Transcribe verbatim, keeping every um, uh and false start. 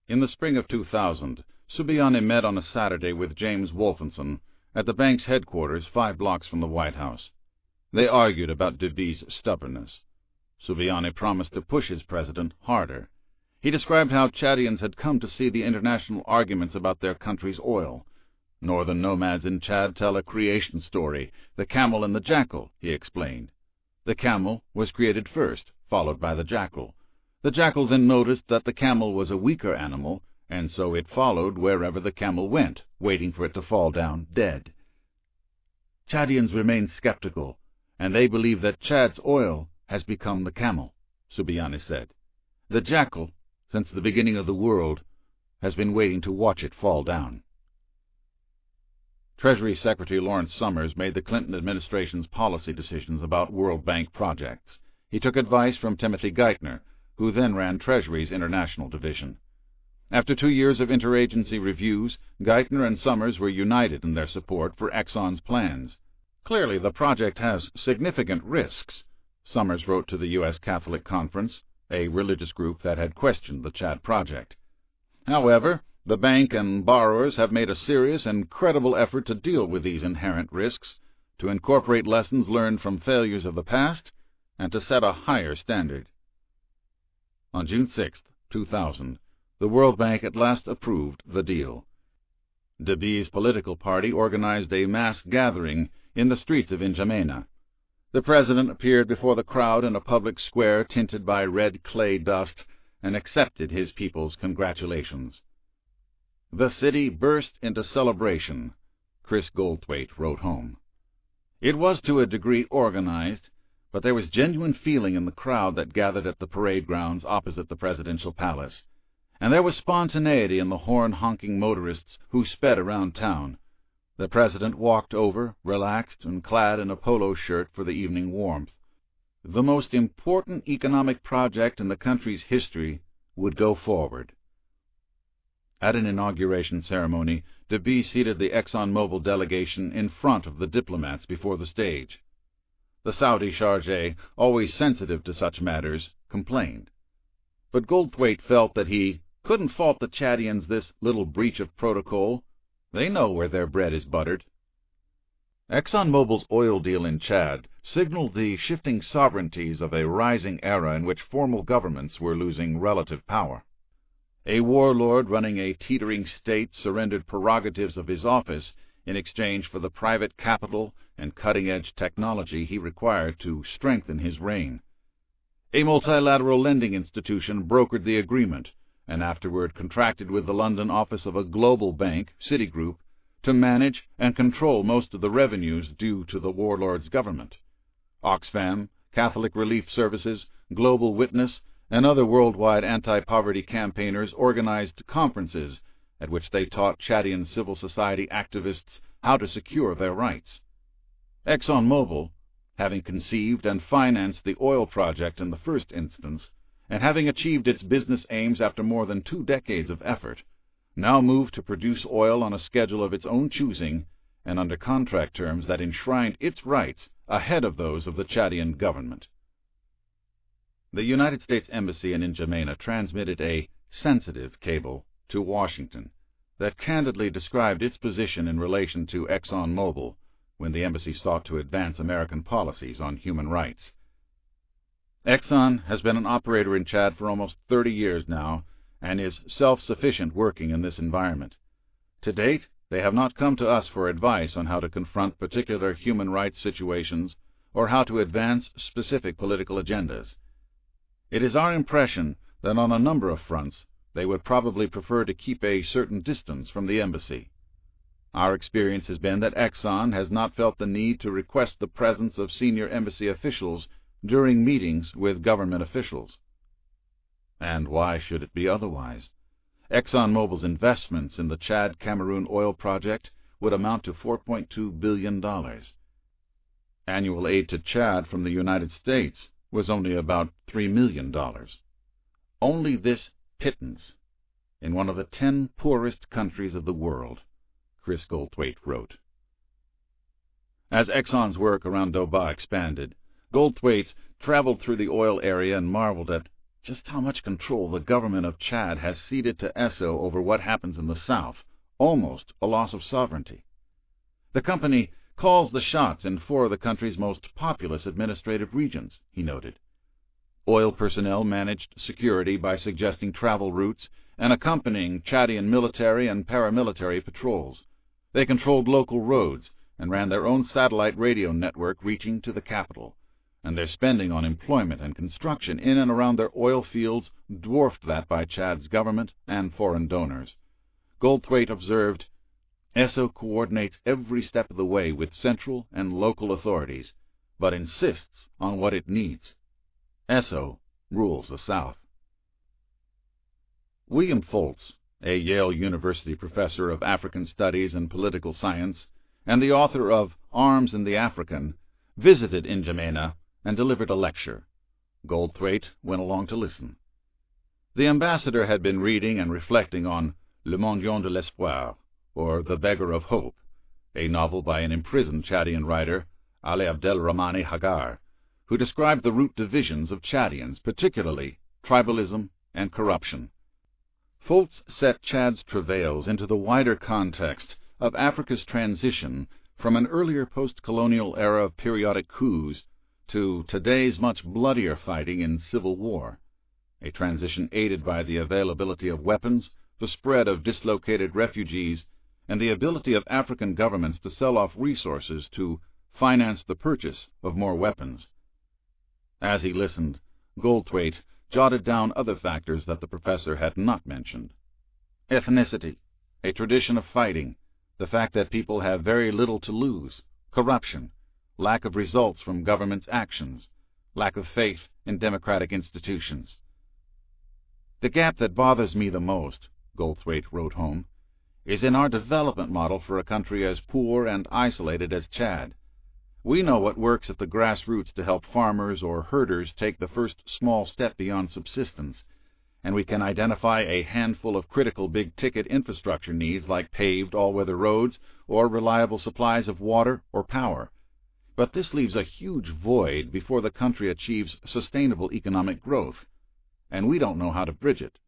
In the spring of two thousand, Subiani met on a Saturday with James Wolfenson at the bank's headquarters five blocks from the White House. They argued about Debye's stubbornness. Subiani promised to push his president harder. He described how Chadians had come to see the international arguments about their country's oil. Northern nomads in Chad tell a creation story, the camel and the jackal, he explained. The camel was created first, followed by the jackal. The jackal then noticed that the camel was a weaker animal, and so it followed wherever the camel went, waiting for it to fall down dead. Chadians remain skeptical, and they believe that Chad's oil has become the camel, Subiani said. The jackal, since the beginning of the world, has been waiting to watch it fall down. Treasury Secretary Lawrence Summers made the Clinton administration's policy decisions about World Bank projects. He took advice from Timothy Geithner, who then ran Treasury's International Division. After two years of interagency reviews, Geithner and Summers were united in their support for Exxon's plans. Clearly, the project has significant risks, Summers wrote to the U S Catholic Conference, a religious group that had questioned the Chad project. However, the bank and borrowers have made a serious and credible effort to deal with these inherent risks, to incorporate lessons learned from failures of the past, and to set a higher standard. On June sixth, two thousand, the World Bank at last approved the deal. Debye's political party organized a mass gathering in the streets of N'Djamena. The president appeared before the crowd in a public square tinted by red clay dust and accepted his people's congratulations. The city burst into celebration, Chris Goldthwait wrote home. It was to a degree organized, but there was genuine feeling in the crowd that gathered at the parade grounds opposite the presidential palace, and there was spontaneity in the horn-honking motorists who sped around town. The president walked over, relaxed and clad in a polo shirt for the evening warmth. The most important economic project in the country's history would go forward. At an inauguration ceremony, Debye seated the ExxonMobil delegation in front of the diplomats before the stage. The Saudi chargé, always sensitive to such matters, complained. But Goldthwait felt that he couldn't fault the Chadians this little breach of protocol. They know where their bread is buttered. ExxonMobil's oil deal in Chad signaled the shifting sovereignties of a rising era in which formal governments were losing relative power. A warlord running a teetering state surrendered prerogatives of his office in exchange for the private capital and cutting-edge technology he required to strengthen his reign. A multilateral lending institution brokered the agreement, and afterward contracted with the London office of a global bank, Citigroup, to manage and control most of the revenues due to the warlord's government. Oxfam, Catholic Relief Services, Global Witness, and other worldwide anti-poverty campaigners organized conferences at which they taught Chadian civil society activists how to secure their rights. ExxonMobil, having conceived and financed the oil project in the first instance, and having achieved its business aims after more than two decades of effort, now moved to produce oil on a schedule of its own choosing and under contract terms that enshrined its rights ahead of those of the Chadian government. The United States Embassy in N'Djamena transmitted a sensitive cable to Washington that candidly described its position in relation to ExxonMobil when the embassy sought to advance American policies on human rights. Exxon has been an operator in Chad for almost thirty years now and is self-sufficient working in this environment. To date, they have not come to us for advice on how to confront particular human rights situations or how to advance specific political agendas. It is our impression that on a number of fronts they would probably prefer to keep a certain distance from the embassy. Our experience has been that Exxon has not felt the need to request the presence of senior embassy officials during meetings with government officials. And why should it be otherwise? ExxonMobil's investments in the Chad-Cameroon oil project would amount to four point two billion dollars. Annual aid to Chad from the United States was only about three million dollars. Only this pittance in one of the ten poorest countries of the world, Chris Goldthwait wrote. As Exxon's work around Doba expanded, Goldthwait traveled through the oil area and marveled at just how much control the government of Chad has ceded to Esso over what happens in the south, almost a loss of sovereignty. The company calls the shots in four of the country's most populous administrative regions, he noted. Oil personnel managed security by suggesting travel routes and accompanying Chadian military and paramilitary patrols. They controlled local roads and ran their own satellite radio network reaching to the capital, and their spending on employment and construction in and around their oil fields dwarfed that by Chad's government and foreign donors. Goldthwaite observed, Esso coordinates every step of the way with central and local authorities, but insists on what it needs. Esso rules the South. William Foltz, a Yale University professor of African Studies and Political Science, and the author of Arms and the African, visited N'Djamena and delivered a lecture. Goldthwaite went along to listen. The ambassador had been reading and reflecting on Le Mendiant de l'Espoir, or The Beggar of Hope, a novel by an imprisoned Chadian writer, Ali Abdelrahmani Hagar, who described the root divisions of Chadians, particularly tribalism and corruption. Foltz set Chad's travails into the wider context of Africa's transition from an earlier post-colonial era of periodic coups to today's much bloodier fighting in civil war, a transition aided by the availability of weapons, the spread of dislocated refugees, and the ability of African governments to sell off resources to finance the purchase of more weapons. As he listened, Goldthwaite jotted down other factors that the professor had not mentioned. Ethnicity, a tradition of fighting, the fact that people have very little to lose, corruption, lack of results from government's actions, lack of faith in democratic institutions. The gap that bothers me the most, Goldthwaite wrote home, is in our development model for a country as poor and isolated as Chad. We know what works at the grassroots to help farmers or herders take the first small step beyond subsistence, and we can identify a handful of critical big-ticket infrastructure needs like paved all-weather roads or reliable supplies of water or power. But this leaves a huge void before the country achieves sustainable economic growth, and we don't know how to bridge it.